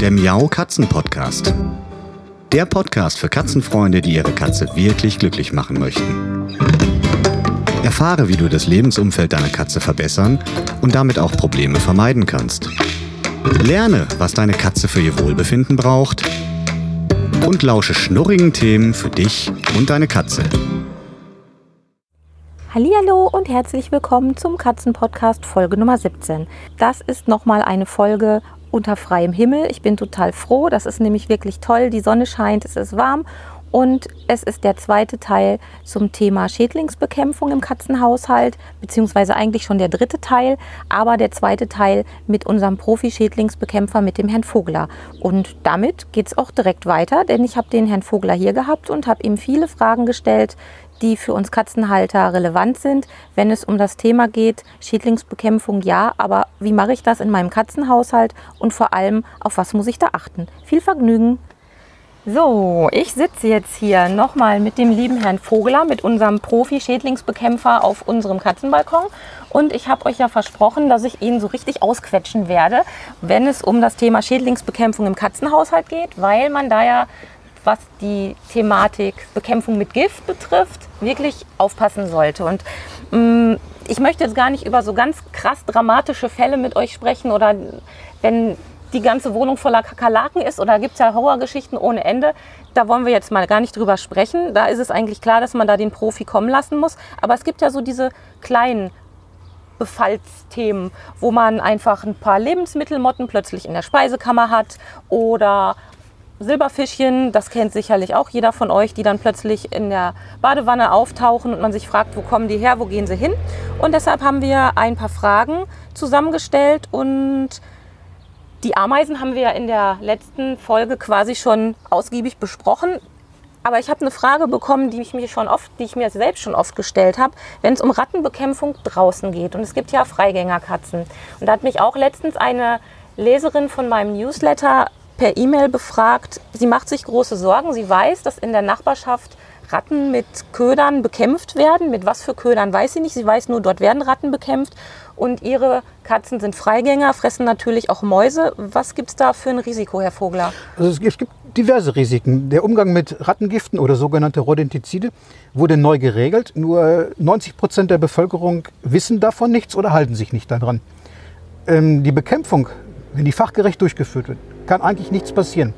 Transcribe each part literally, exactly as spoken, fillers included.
Der Miau Katzen Podcast. Der Podcast für Katzenfreunde, die ihre Katze wirklich glücklich machen möchten. Erfahre, wie du das Lebensumfeld deiner Katze verbessern und damit auch Probleme vermeiden kannst. Lerne, was deine Katze für ihr Wohlbefinden braucht und lausche schnurrigen Themen für dich und deine Katze. Hallihallo und herzlich willkommen zum Katzenpodcast Folge Nummer siebzehn. Das ist nochmal eine Folge unter freiem Himmel. Ich bin total froh, das ist nämlich wirklich toll. Die Sonne scheint, es ist warm und es ist der zweite Teil zum Thema Schädlingsbekämpfung im Katzenhaushalt, beziehungsweise eigentlich schon der dritte Teil, aber der zweite Teil mit unserem Profi-Schädlingsbekämpfer, mit dem Herrn Vogler. Und damit geht es auch direkt weiter, denn ich habe den Herrn Vogler hier gehabt und habe ihm viele Fragen gestellt, die für uns Katzenhalter relevant sind, wenn es um das Thema geht, Schädlingsbekämpfung ja, aber wie mache ich das in meinem Katzenhaushalt und vor allem, auf was muss ich da achten? Viel Vergnügen! So, ich sitze jetzt hier nochmal mit dem lieben Herrn Vogler, mit unserem Profi-Schädlingsbekämpfer auf unserem Katzenbalkon. Und ich habe euch ja versprochen, dass ich ihn so richtig ausquetschen werde, wenn es um das Thema Schädlingsbekämpfung im Katzenhaushalt geht, weil man da ja, was die Thematik Bekämpfung mit Gift betrifft, wirklich aufpassen sollte. Und mh, ich möchte jetzt gar nicht über so ganz krass dramatische Fälle mit euch sprechen oder wenn die ganze Wohnung voller Kakerlaken ist oder gibt es ja Horrorgeschichten ohne Ende. Da wollen wir jetzt mal gar nicht drüber sprechen. Da ist es eigentlich klar, dass man da den Profi kommen lassen muss. Aber es gibt ja so diese kleinen Befallsthemen, wo man einfach ein paar Lebensmittelmotten plötzlich in der Speisekammer hat oder Silberfischchen, das kennt sicherlich auch jeder von euch, die dann plötzlich in der Badewanne auftauchen und man sich fragt, wo kommen die her, wo gehen sie hin? Und deshalb haben wir ein paar Fragen zusammengestellt und die Ameisen haben wir ja in der letzten Folge quasi schon ausgiebig besprochen. Aber ich habe eine Frage bekommen, die ich mir schon oft, die ich mir selbst schon oft gestellt habe, wenn es um Rattenbekämpfung draußen geht. Und es gibt ja Freigängerkatzen. Und da hat mich auch letztens eine Leserin von meinem Newsletter per E-Mail befragt. Sie macht sich große Sorgen. Sie weiß, dass in der Nachbarschaft Ratten mit Ködern bekämpft werden. Mit was für Ködern weiß sie nicht. Sie weiß nur, dort werden Ratten bekämpft. Und ihre Katzen sind Freigänger, fressen natürlich auch Mäuse. Was gibt es da für ein Risiko, Herr Vogler? Also es gibt diverse Risiken. Der Umgang mit Rattengiften oder sogenannte Rodentizide wurde neu geregelt. Nur neunzig Prozent der Bevölkerung wissen davon nichts oder halten sich nicht daran. Ähm, die Bekämpfung, wenn die fachgerecht durchgeführt wird, kann eigentlich nichts passieren.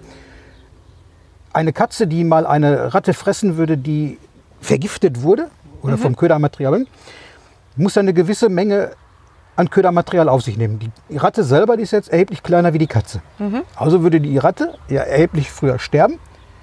Eine Katze, die mal eine Ratte fressen würde, die vergiftet wurde oder mhm. vom Ködermaterial, muss eine gewisse Menge an Ködermaterial auf sich nehmen. Die Ratte selber, die ist jetzt erheblich kleiner wie die Katze. Mhm. Also würde die Ratte ja erheblich früher sterben,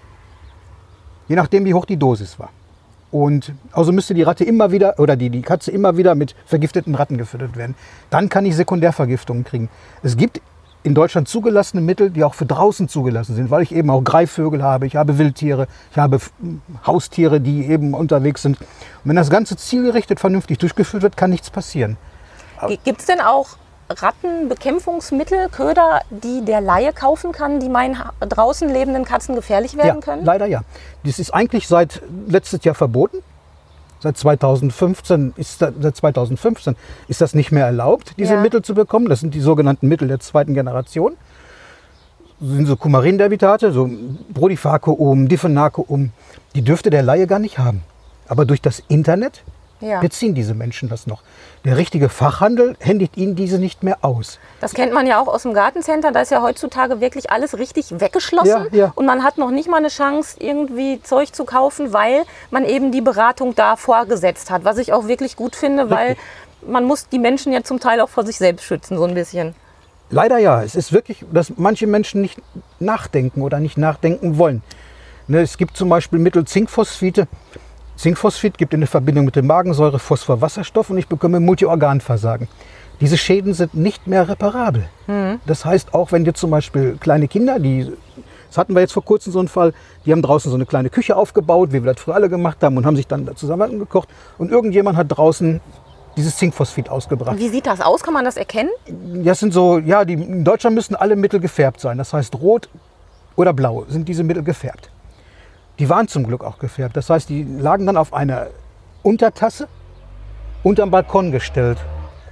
je nachdem wie hoch die Dosis war. Und also müsste die Ratte immer wieder oder die, die Katze immer wieder mit vergifteten Ratten gefüttert werden. Dann kann ich Sekundärvergiftungen kriegen. Es gibt in Deutschland zugelassene Mittel, die auch für draußen zugelassen sind, weil ich eben auch Greifvögel habe, ich habe Wildtiere, ich habe Haustiere, die eben unterwegs sind. Und wenn das Ganze zielgerichtet vernünftig durchgeführt wird, kann nichts passieren. Gibt es denn auch Rattenbekämpfungsmittel, Köder, die der Laie kaufen kann, die meinen draußen lebenden Katzen gefährlich werden ja, können? Leider ja. Das ist eigentlich seit letztes Jahr verboten. Seit zweitausendfünfzehn ist, seit zweitausendfünfzehn ist das nicht mehr erlaubt, diese ja. Mittel zu bekommen. Das sind die sogenannten Mittel der zweiten Generation. Das sind so Coumarin-Derbitate, so Brodifacoum, Difenacoum. Die dürfte der Laie gar nicht haben. Aber durch das Internet ja. beziehen diese Menschen das noch. Der richtige Fachhandel händigt ihnen diese nicht mehr aus. Das kennt man ja auch aus dem Gartencenter. Da ist ja heutzutage wirklich alles richtig weggeschlossen. Ja, ja. Und man hat noch nicht mal eine Chance, irgendwie Zeug zu kaufen, weil man eben die Beratung da vorgesetzt hat. Was ich auch wirklich gut finde, richtig. Weil man muss die Menschen ja zum Teil auch vor sich selbst schützen, so ein bisschen. Leider ja. Es ist wirklich, dass manche Menschen nicht nachdenken oder nicht nachdenken wollen. Ne, es gibt zum Beispiel Mittel Zinkphosphide. Zinkphosphid gibt in der Verbindung mit der Magensäure Phosphor Wasserstoff und ich bekomme Multiorganversagen. Diese Schäden sind nicht mehr reparabel. Mhm. Das heißt, auch wenn jetzt zum Beispiel kleine Kinder, die, das hatten wir jetzt vor kurzem so einen Fall, die haben draußen so eine kleine Küche aufgebaut, wie wir das früher alle gemacht haben und haben sich dann zusammen gekocht und irgendjemand hat draußen dieses Zinkphosphid ausgebracht. Wie sieht das aus? Kann man das erkennen? Das sind so, ja, die, in Deutschland müssen alle Mittel gefärbt sein. Das heißt, rot oder blau sind diese Mittel gefärbt. Die waren zum Glück auch gefärbt. Das heißt, die lagen dann auf einer Untertasse unterm Balkon gestellt.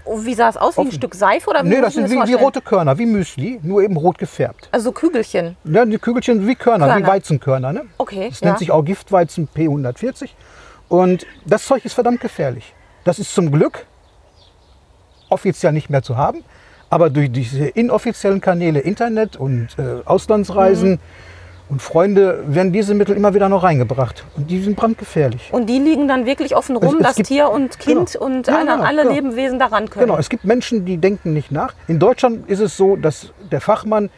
Oh, wie sah es aus? Wie ein Stück Seife? Oder wie nee, das sind wie, wie rote Körner, wie Müsli, nur eben rot gefärbt. Also Kügelchen? Ja, die Kügelchen wie Körner, Körner. wie Weizenkörner. Ne? Okay, das ja. nennt sich auch Giftweizen P hundertvierzig. Und das Zeug ist verdammt gefährlich. Das ist zum Glück offiziell nicht mehr zu haben. Aber durch diese inoffiziellen Kanäle, Internet und äh, Auslandsreisen mhm. und Freunde, werden diese Mittel immer wieder noch reingebracht. Und die sind brandgefährlich. Und die liegen dann wirklich offen rum, es, es dass gibt, Tier und Kind genau. und ja, alle, genau, alle genau. Lebewesen daran können. Genau, es gibt Menschen, die denken nicht nach. In Deutschland ist es so, dass der Fachmann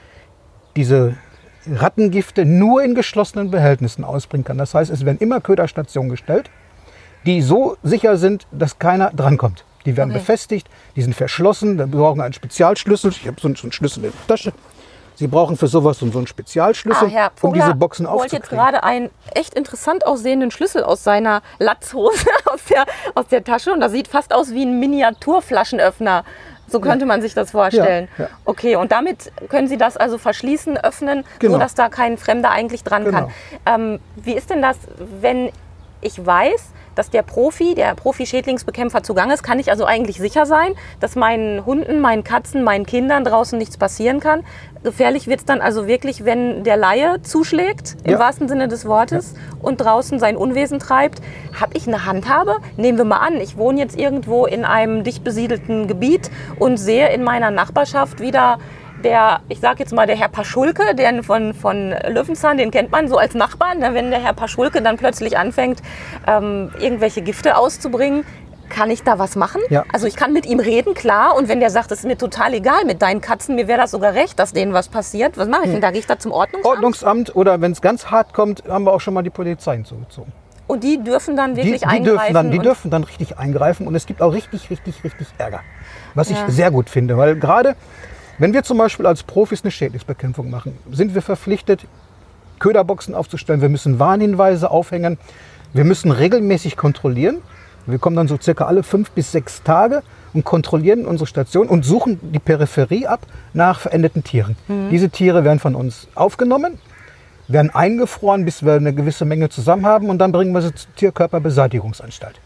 diese Rattengifte nur in geschlossenen Behältnissen ausbringen kann. Das heißt, es werden immer Köderstationen gestellt, die so sicher sind, dass keiner drankommt. Die werden okay. befestigt, die sind verschlossen, da brauchen einen Spezialschlüssel. Ich habe so einen, so einen Schlüssel in der Tasche. Sie brauchen für sowas so einen Spezialschlüssel, ah, Herr Vogler, um diese Boxen aufzukriegen. Ich wollte jetzt gerade einen echt interessant aussehenden Schlüssel aus seiner Latzhose aus der, aus der Tasche. Und das sieht fast aus wie ein Miniaturflaschenöffner. So könnte ja. man sich das vorstellen. Ja, ja. Okay, und damit können Sie das also verschließen, öffnen, genau. sodass da kein Fremder eigentlich dran genau. kann. Ähm, wie ist denn das, wenn ich weiß, dass der Profi, der Profi-Schädlingsbekämpfer zugange ist, kann ich also eigentlich sicher sein, dass meinen Hunden, meinen Katzen, meinen Kindern draußen nichts passieren kann. Gefährlich wird es dann also wirklich, wenn der Laie zuschlägt, im ja. wahrsten Sinne des Wortes, ja. und draußen sein Unwesen treibt. Habe ich eine Handhabe? Nehmen wir mal an, ich wohne jetzt irgendwo in einem dicht besiedelten Gebiet und sehe in meiner Nachbarschaft wieder der, ich sag jetzt mal, der Herr Paschulke, der von, von Löwenzahn, den kennt man so als Nachbarn, ne? Wenn der Herr Paschulke dann plötzlich anfängt, ähm, irgendwelche Gifte auszubringen, kann ich da was machen? Ja. Also ich kann mit ihm reden, klar, und wenn der sagt, es ist mir total egal mit deinen Katzen, mir wäre das sogar recht, dass denen was passiert, was mache ich denn? Da gehe ich da zum Ordnungsamt? Ordnungsamt oder wenn es ganz hart kommt, haben wir auch schon mal die Polizei hinzugezogen. Und die dürfen dann wirklich die, die eingreifen? Dürfen dann, die dürfen dann richtig eingreifen und es gibt auch richtig, richtig, richtig Ärger. Was ja. ich sehr gut finde, weil gerade wenn wir zum Beispiel als Profis eine Schädlingsbekämpfung machen, sind wir verpflichtet, Köderboxen aufzustellen. Wir müssen Warnhinweise aufhängen. Wir müssen regelmäßig kontrollieren. Wir kommen dann so circa alle fünf bis sechs Tage und kontrollieren unsere Station und suchen die Peripherie ab nach verendeten Tieren. Mhm. Diese Tiere werden von uns aufgenommen, werden eingefroren, bis wir eine gewisse Menge zusammen haben und dann bringen wir sie zur Tierkörperbeseitigungsanstalt.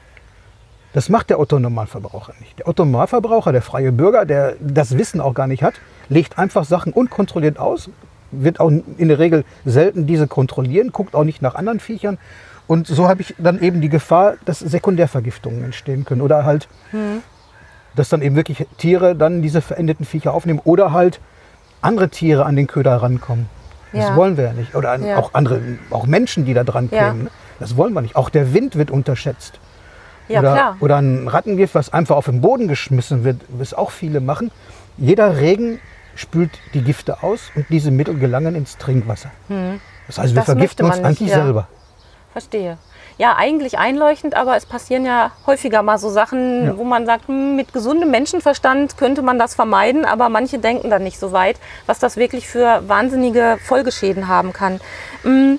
Das macht der Otto-Normalverbraucher nicht. Der Otto-Normalverbraucher, der freie Bürger, der das Wissen auch gar nicht hat, legt einfach Sachen unkontrolliert aus, wird auch in der Regel selten diese kontrollieren, guckt auch nicht nach anderen Viechern. Und so habe ich dann eben die Gefahr, dass Sekundärvergiftungen entstehen können. Oder halt, hm. dass dann eben wirklich Tiere dann diese verendeten Viecher aufnehmen oder halt andere Tiere an den Köder rankommen. Das ja. wollen wir ja nicht. Oder ja. auch andere, auch Menschen, die da dran kämen. Ja. Das wollen wir nicht. Auch der Wind wird unterschätzt. Ja, oder, klar. oder ein Rattengift, was einfach auf den Boden geschmissen wird, was auch viele machen. Jeder Regen spült die Gifte aus und diese Mittel gelangen ins Trinkwasser. Hm. Das heißt, wir das vergiften uns nicht, eigentlich ja. selber. Verstehe. Ja, eigentlich einleuchtend, aber es passieren ja häufiger mal so Sachen, ja. wo man sagt, hm, mit gesundem Menschenverstand könnte man das vermeiden, aber manche denken dann nicht so weit, was das wirklich für wahnsinnige Folgeschäden haben kann. Hm.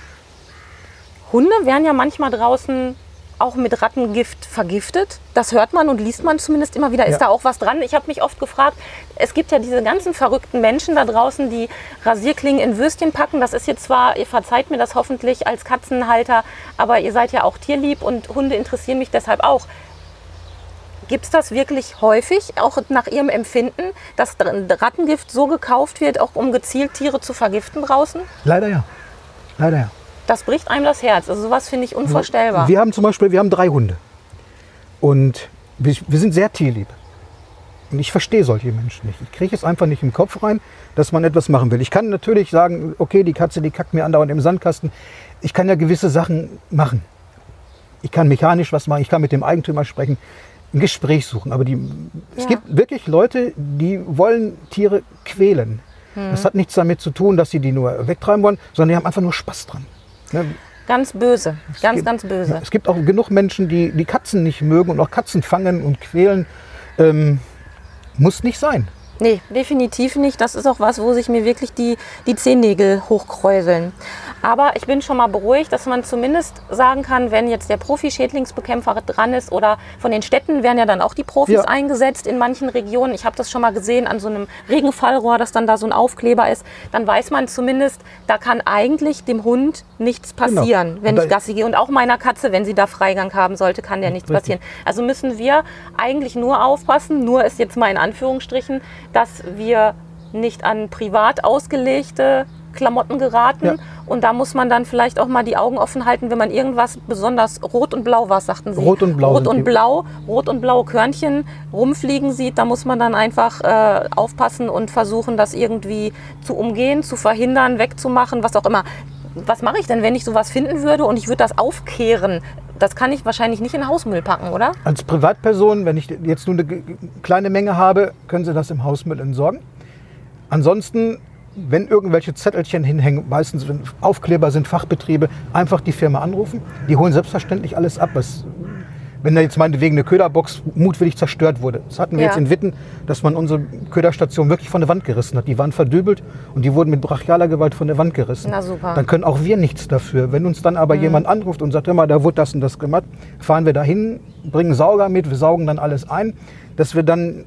Hunde werden ja manchmal draußen auch mit Rattengift vergiftet. Das hört man und liest man zumindest immer wieder. Ist ja. da auch was dran? Ich habe mich oft gefragt, es gibt ja diese ganzen verrückten Menschen da draußen, die Rasierklingen in Würstchen packen. Das ist jetzt zwar, ihr verzeiht mir das hoffentlich als Katzenhalter, aber ihr seid ja auch tierlieb und Hunde interessieren mich deshalb auch. Gibt es das wirklich häufig, auch nach Ihrem Empfinden, dass Rattengift so gekauft wird, auch um gezielt Tiere zu vergiften draußen? Leider ja. Leider ja. Das bricht einem das Herz. Also sowas finde ich unvorstellbar. Wir haben zum Beispiel, wir haben drei Hunde. Und wir, wir sind sehr tierlieb. Und ich verstehe solche Menschen nicht. Ich kriege es einfach nicht im Kopf rein, dass man etwas machen will. Ich kann natürlich sagen, okay, die Katze, die kackt mir andauernd im Sandkasten. Ich kann ja gewisse Sachen machen. Ich kann mechanisch was machen, ich kann mit dem Eigentümer sprechen, ein Gespräch suchen. Aber die, ja. es gibt wirklich Leute, die wollen Tiere quälen. Hm. Das hat nichts damit zu tun, dass sie die nur wegtreiben wollen, sondern die haben einfach nur Spaß dran. Ja. Ganz böse, es ganz, gibt, ganz böse. Ja, es gibt auch genug Menschen, die die Katzen nicht mögen und auch Katzen fangen und quälen. Ähm, muss nicht sein. Nee, definitiv nicht. Das ist auch was, wo sich mir wirklich die, die Zehennägel hochkräuseln. Aber ich bin schon mal beruhigt, dass man zumindest sagen kann, wenn jetzt der Profi-Schädlingsbekämpfer dran ist oder von den Städten werden ja dann auch die Profis ja. eingesetzt in manchen Regionen. Ich habe das schon mal gesehen an so einem Regenfallrohr, dass dann da so ein Aufkleber ist. Dann weiß man zumindest, da kann eigentlich dem Hund nichts passieren, genau. wenn ich Gassi gehe. Und auch meiner Katze, wenn sie da Freigang haben sollte, kann der nichts Richtig. passieren. Also müssen wir eigentlich nur aufpassen, nur ist jetzt mal in Anführungsstrichen, dass wir nicht an privat ausgelegte Klamotten geraten. Ja. Und da muss man dann vielleicht auch mal die Augen offen halten, wenn man irgendwas besonders rot und blau, was sagten Sie? Rot und blau. Rot und blau, rot und blaue Körnchen rumfliegen sieht, da muss man dann einfach äh, aufpassen und versuchen, das irgendwie zu umgehen, zu verhindern, wegzumachen, was auch immer. Was mache ich denn, wenn ich sowas finden würde und ich würde das aufkehren? Das kann ich wahrscheinlich nicht in den Hausmüll packen, oder? Als Privatperson, wenn ich jetzt nur eine kleine Menge habe, können Sie das im Hausmüll entsorgen. Ansonsten, wenn irgendwelche Zettelchen hinhängen, meistens wenn Aufkleber sind, Fachbetriebe, einfach die Firma anrufen. Die holen selbstverständlich alles ab, was, wenn da jetzt meinetwegen eine Köderbox mutwillig zerstört wurde. Das hatten wir ja. jetzt in Witten, dass man unsere Köderstation wirklich von der Wand gerissen hat. Die waren verdübelt und die wurden mit brachialer Gewalt von der Wand gerissen. Na super. Dann können auch wir nichts dafür. Wenn uns dann aber mhm. jemand anruft und sagt, immer, da wurde das und das gemacht, fahren wir dahin, bringen Sauger mit, wir saugen dann alles ein, dass wir dann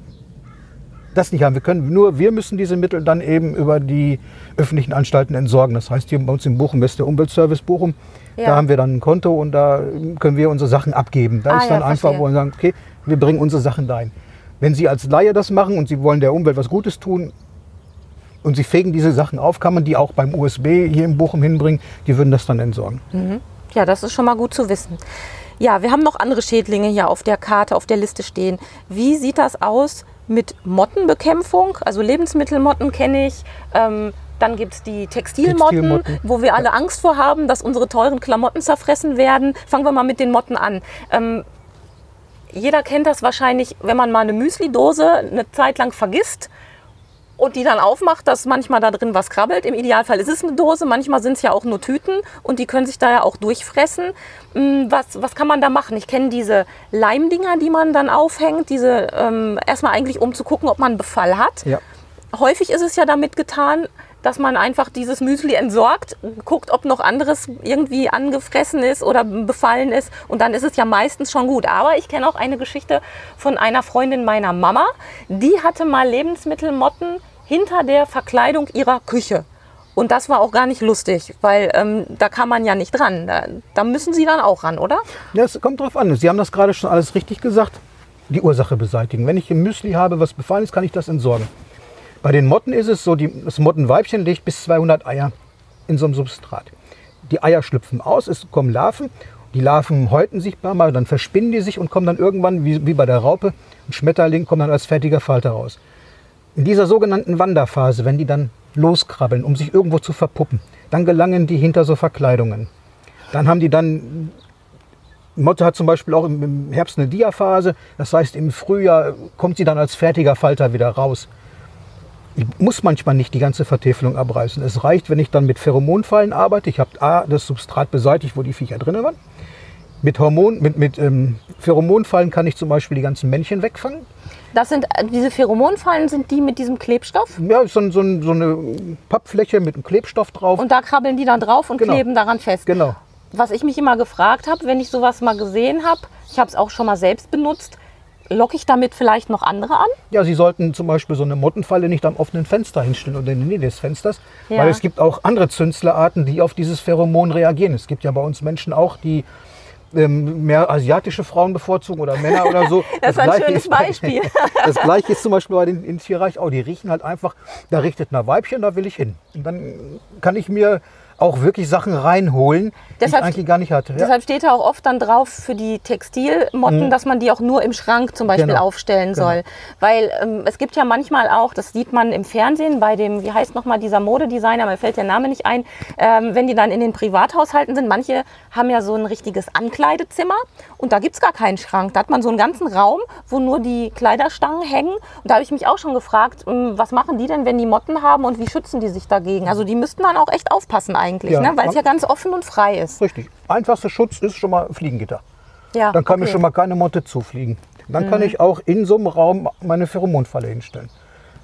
das nicht haben. Wir können nur, wir müssen diese Mittel dann eben über die öffentlichen Anstalten entsorgen. Das heißt, hier bei uns in Bochum ist der Umweltservice Bochum. Ja. Da haben wir dann ein Konto und da können wir unsere Sachen abgeben. Da ah, ist dann ja, einfach, wo wir sagen, okay, wir bringen unsere Sachen dahin. Wenn Sie als Laie das machen und Sie wollen der Umwelt was Gutes tun und Sie fegen diese Sachen auf, kann man die auch beim U S B hier in Bochum hinbringen. Die würden das dann entsorgen. Mhm. Ja, das ist schon mal gut zu wissen. Ja, wir haben noch andere Schädlinge hier auf der Karte, auf der Liste stehen. Wie sieht das aus mit Mottenbekämpfung? Also Lebensmittelmotten kenne ich. Ähm, dann gibt es die Textilmotten, Textilmotten, wo wir alle ja. Angst vor haben, dass unsere teuren Klamotten zerfressen werden. Fangen wir mal mit den Motten an. Ähm, jeder kennt das wahrscheinlich, wenn man mal eine Müsli-Dose eine Zeit lang vergisst und die dann aufmacht, dass manchmal da drin was krabbelt. Im Idealfall ist es eine Dose, manchmal sind es ja auch nur Tüten und die können sich da ja auch durchfressen. Was, was kann man da machen? Ich kenne diese Leimdinger, die man dann aufhängt, diese ähm, erstmal eigentlich um zu gucken, ob man einen Befall hat. Ja. Häufig ist es ja damit getan, dass man einfach dieses Müsli entsorgt, guckt, ob noch anderes irgendwie angefressen ist oder befallen ist und dann ist es ja meistens schon gut. Aber ich kenne auch eine Geschichte von einer Freundin meiner Mama, die hatte mal Lebensmittelmotten hinter der Verkleidung ihrer Küche. Und das war auch gar nicht lustig, weil ähm, da kann man ja nicht dran. Da, da müssen Sie dann auch ran, oder? Ja, es kommt drauf an. Sie haben das gerade schon alles richtig gesagt. Die Ursache beseitigen. Wenn ich ein Müsli habe, was befallen ist, kann ich das entsorgen. Bei den Motten ist es so, die, das Mottenweibchen legt bis zweihundert Eier in so einem Substrat. Die Eier schlüpfen aus, es kommen Larven. Die Larven häuten sich ein paar Mal, dann verspinnen die sich und kommen dann irgendwann, wie, wie bei der Raupe, ein Schmetterling, kommt dann als fertiger Falter raus. In dieser sogenannten Wanderphase, wenn die dann loskrabbeln, um sich irgendwo zu verpuppen, dann gelangen die hinter so Verkleidungen. Dann haben die dann, die Motte hat zum Beispiel auch im Herbst eine Diaphase, das heißt im Frühjahr kommt sie dann als fertiger Falter wieder raus. Ich muss manchmal nicht die ganze Vertäfelung abreißen. Es reicht, wenn ich dann mit Pheromonfallen arbeite. Ich habe A, das Substrat beseitigt, wo die Viecher drin waren. Mit, Hormon, mit, mit ähm, Pheromonfallen kann ich zum Beispiel die ganzen Männchen wegfangen. Das sind, diese Pheromonfallen sind die mit diesem Klebstoff? Ja, so, so, so eine Pappfläche mit einem Klebstoff drauf. Und da krabbeln die dann drauf und genau. kleben daran fest? Genau. Was ich mich immer gefragt habe, wenn ich sowas mal gesehen habe, ich habe es auch schon mal selbst benutzt, locke ich damit vielleicht noch andere an? Ja, Sie sollten zum Beispiel so eine Mottenfalle nicht am offenen Fenster hinstellen oder in der Nähe des Fensters, ja. weil es gibt auch andere Zünslerarten, die auf dieses Pheromon reagieren. Es gibt ja bei uns Menschen auch, die ähm, mehr asiatische Frauen bevorzugen oder Männer oder so. Das, das ist ein schönes Beispiel. Das Gleiche ist zum Beispiel bei den im Tierreich auch. Die riechen halt einfach, da richtet ein Weibchen, da will ich hin. Und dann kann ich mir auch wirklich Sachen reinholen, deshalb, die ich eigentlich gar nicht hatte. Ja. Deshalb steht da auch oft dann drauf für die Textilmotten, mhm. dass man die auch nur im Schrank zum Beispiel genau. aufstellen genau. soll. Weil ähm, es gibt ja manchmal auch, das sieht man im Fernsehen bei dem, wie heißt nochmal dieser Modedesigner, mir fällt der Name nicht ein, ähm, wenn die dann in den Privathaushalten sind, manche haben ja so ein richtiges Ankleidezimmer und da gibt es gar keinen Schrank. Da hat man so einen ganzen Raum, wo nur die Kleiderstangen hängen. Und da habe ich mich auch schon gefragt, was machen die denn, wenn die Motten haben und wie schützen die sich dagegen? Also die müssten dann auch echt aufpassen eigentlich, ja, ne? Weil es ja ganz offen und frei ist. Richtig. Einfachster Schutz ist schon mal Fliegengitter. Ja, dann kann okay. mir schon mal keine Motte zufliegen. Dann mhm. kann ich auch in so einem Raum meine Pheromonfalle hinstellen.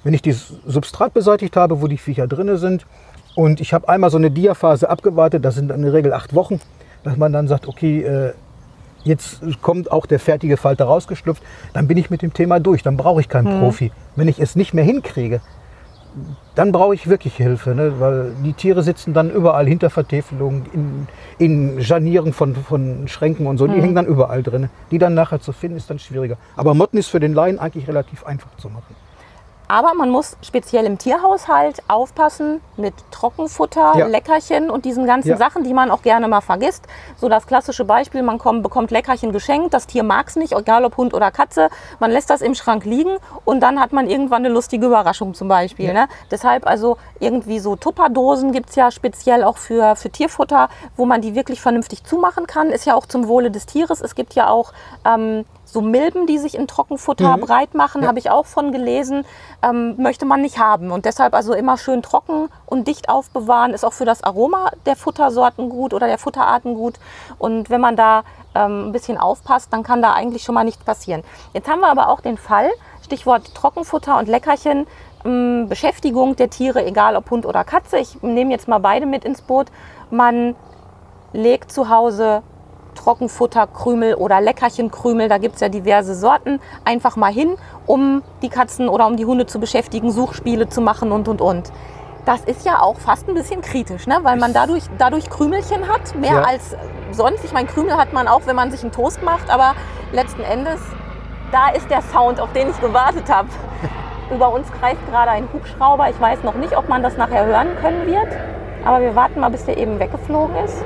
Wenn ich das Substrat beseitigt habe, wo die Viecher drin sind, und ich habe einmal so eine Diaphase abgewartet, das sind in der Regel acht Wochen, dass man dann sagt, okay, äh, jetzt kommt auch der fertige Falter rausgeschlüpft, dann bin ich mit dem Thema durch, dann brauche ich keinen mhm. Profi. Wenn ich es nicht mehr hinkriege, dann brauche ich wirklich Hilfe, ne? Weil die Tiere sitzen dann überall hinter Vertäfelungen, in, in Scharnieren von, von Schränken und so, die mhm. hängen dann überall drin. Die dann nachher zu finden, ist dann schwieriger. Aber Motten ist für den Laien eigentlich relativ einfach zu machen. Aber man muss speziell im Tierhaushalt aufpassen mit Trockenfutter, ja. Leckerchen und diesen ganzen ja. Sachen, die man auch gerne mal vergisst. So das klassische Beispiel, man kommt, bekommt Leckerchen geschenkt, das Tier mag es nicht, egal ob Hund oder Katze. Man lässt das im Schrank liegen und dann hat man irgendwann eine lustige Überraschung zum Beispiel. Ja. Ne? Deshalb also irgendwie so Tupperdosen gibt es ja speziell auch für, für Tierfutter, wo man die wirklich vernünftig zumachen kann. Ist ja auch zum Wohle des Tieres. Es gibt ja auch ähm, so Milben, die sich in Trockenfutter mhm. breit machen, ja. habe ich auch von gelesen, ähm, möchte man nicht haben. Und deshalb also immer schön trocken und dicht aufbewahren, ist auch für das Aroma der Futtersorten gut oder der Futterarten gut. Und wenn man da ähm, ein bisschen aufpasst, dann kann da eigentlich schon mal nichts passieren. Jetzt haben wir aber auch den Fall, Stichwort Trockenfutter und Leckerchen, ähm, Beschäftigung der Tiere, egal ob Hund oder Katze. Ich nehme jetzt mal beide mit ins Boot. Man legt zu Hause Trockenfutterkrümel oder Leckerchenkrümel, da gibt es ja diverse Sorten, einfach mal hin, um die Katzen oder um die Hunde zu beschäftigen, Suchspiele zu machen und und und. Das ist ja auch fast ein bisschen kritisch, ne? Weil man dadurch, dadurch Krümelchen hat, mehr ja. als sonst. Ich meine, Krümel hat man auch, wenn man sich einen Toast macht, aber letzten Endes, da ist der Sound, auf den ich gewartet habe. Über uns kreist gerade ein Hubschrauber. Ich weiß noch nicht, ob man das nachher hören können wird, aber wir warten mal, bis der eben weggeflogen ist.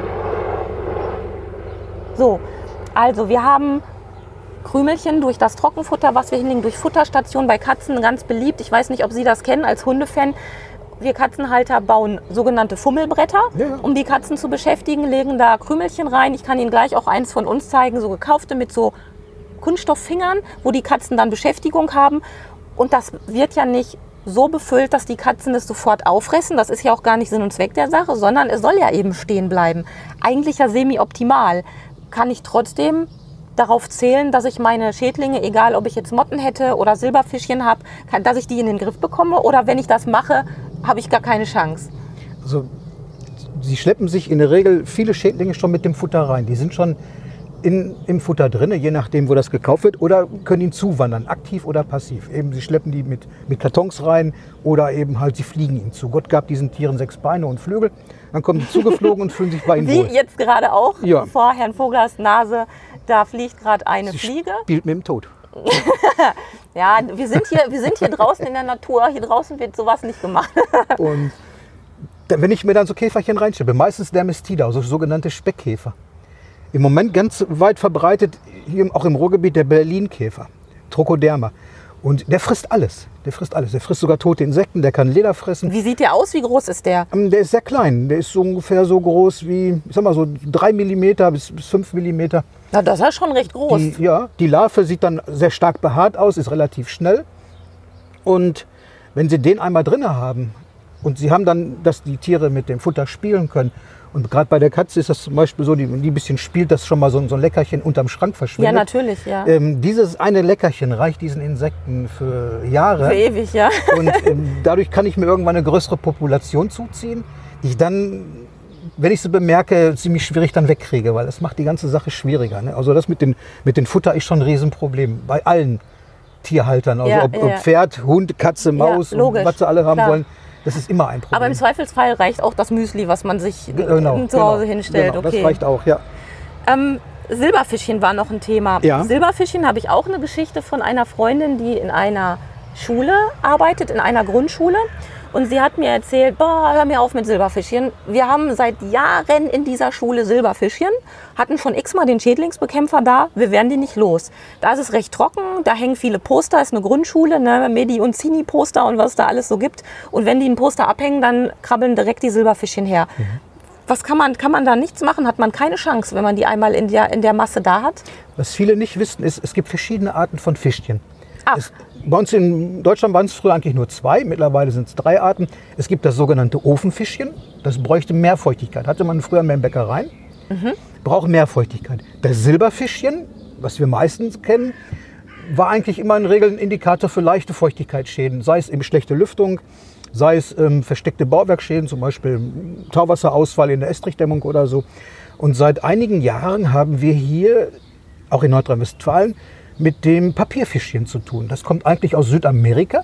So, also wir haben Krümelchen durch das Trockenfutter, was wir hinlegen, durch Futterstationen bei Katzen, ganz beliebt. Ich weiß nicht, ob Sie das kennen als Hundefan. Wir Katzenhalter bauen sogenannte Fummelbretter, ja. um die Katzen zu beschäftigen, legen da Krümelchen rein. Ich kann Ihnen gleich auch eins von uns zeigen, so gekaufte mit so Kunststofffingern, wo die Katzen dann Beschäftigung haben. Und das wird ja nicht so befüllt, dass die Katzen es sofort auffressen. Das ist ja auch gar nicht Sinn und Zweck der Sache, sondern es soll ja eben stehen bleiben. Eigentlich ja semi-optimal. Kann ich trotzdem darauf zählen, dass ich meine Schädlinge, egal ob ich jetzt Motten hätte oder Silberfischchen habe, dass ich die in den Griff bekomme? Oder wenn ich das mache, habe ich gar keine Chance? Also, sie schleppen sich in der Regel viele Schädlinge schon mit dem Futter rein. Die sind schon in, im Futter drin, je nachdem, wo das gekauft wird, oder können ihn zuwandern, aktiv oder passiv. Eben, sie schleppen die mit, mit Kartons rein oder eben halt, sie fliegen ihnen zu. Gott gab diesen Tieren sechs Beine und Flügel. Dann kommen die zugeflogen und fühlen sich bei ihnen Wie wohl. Wie jetzt gerade auch, ja. vor Herrn Voglers Nase, da fliegt gerade eine sie Fliege. Spielt mit dem Tod. Ja, wir sind, hier, wir sind hier draußen in der Natur, hier draußen wird sowas nicht gemacht. Und wenn ich mir dann so Käferchen reinschleppe, meistens Dermestida, also sogenannte Speckkäfer. Im Moment ganz weit verbreitet, hier auch im Ruhrgebiet, der Berlinkäfer, Trochoderma. Und der frisst alles. Der frisst alles. Der frisst sogar tote Insekten, der kann Leder fressen. Wie sieht der aus? Wie groß ist der? Der ist sehr klein. Der ist so ungefähr so groß wie, ich sag mal so drei Millimeter bis, bis fünf Millimeter. Na, das ist ja schon recht groß. Die, ja, die Larve sieht dann sehr stark behaart aus, ist relativ schnell. Und wenn Sie den einmal drin haben und Sie haben dann, dass die Tiere mit dem Futter spielen können, und gerade bei der Katze ist das zum Beispiel so, die, die ein bisschen spielt, dass schon mal so, so ein Leckerchen unterm Schrank verschwindet. Ja, natürlich, ja. Ähm, dieses eine Leckerchen reicht diesen Insekten für Jahre. Für ewig, ja. Und ähm, dadurch kann ich mir irgendwann eine größere Population zuziehen, die ich dann, wenn ich sie bemerke, ziemlich schwierig dann wegkriege, weil das macht die ganze Sache schwieriger. Ne? Also das mit, den, mit dem Futter ist schon ein Riesenproblem bei allen Tierhaltern. Also ja, ob, ja. ob Pferd, Hund, Katze, Maus, ja, logisch, und was sie alle haben klar. wollen. Das ist immer ein Problem. Aber im Zweifelsfall reicht auch das Müsli, was man sich genau, zu Hause genau, hinstellt. Genau, okay. Das reicht auch, ja. Ähm, Silberfischchen war noch ein Thema. Ja. Silberfischchen habe ich auch eine Geschichte von einer Freundin, die in einer Schule arbeitet, in einer Grundschule. Und sie hat mir erzählt, boah, hör mir auf mit Silberfischchen. Wir haben seit Jahren in dieser Schule Silberfischchen, hatten schon x-mal den Schädlingsbekämpfer da, wir werden die nicht los. Da ist es recht trocken, da hängen viele Poster, ist eine Grundschule, ne, Medi- und Zini-Poster und was da alles so gibt. Und wenn die ein Poster abhängen, dann krabbeln direkt die Silberfischchen her. Mhm. Was kann man, kann man da nichts machen? Hat man keine Chance, wenn man die einmal in der, in der Masse da hat? Was viele nicht wissen, ist, es gibt verschiedene Arten von Fischchen. Ach. Es, bei uns in Deutschland waren es früher eigentlich nur zwei, mittlerweile sind es drei Arten. Es gibt das sogenannte Ofenfischchen, das bräuchte mehr Feuchtigkeit. Hatte man früher mehr in Bäckereien, mhm. braucht mehr Feuchtigkeit. Das Silberfischchen, was wir meistens kennen, war eigentlich immer in Regel ein Indikator für leichte Feuchtigkeitsschäden, sei es eben schlechte Lüftung, sei es ähm, versteckte Bauwerksschäden, zum Beispiel Tauwasserausfall in der Estrichdämmung oder so. Und seit einigen Jahren haben wir hier, auch in Nordrhein-Westfalen, mit dem Papierfischchen zu tun. Das kommt eigentlich aus Südamerika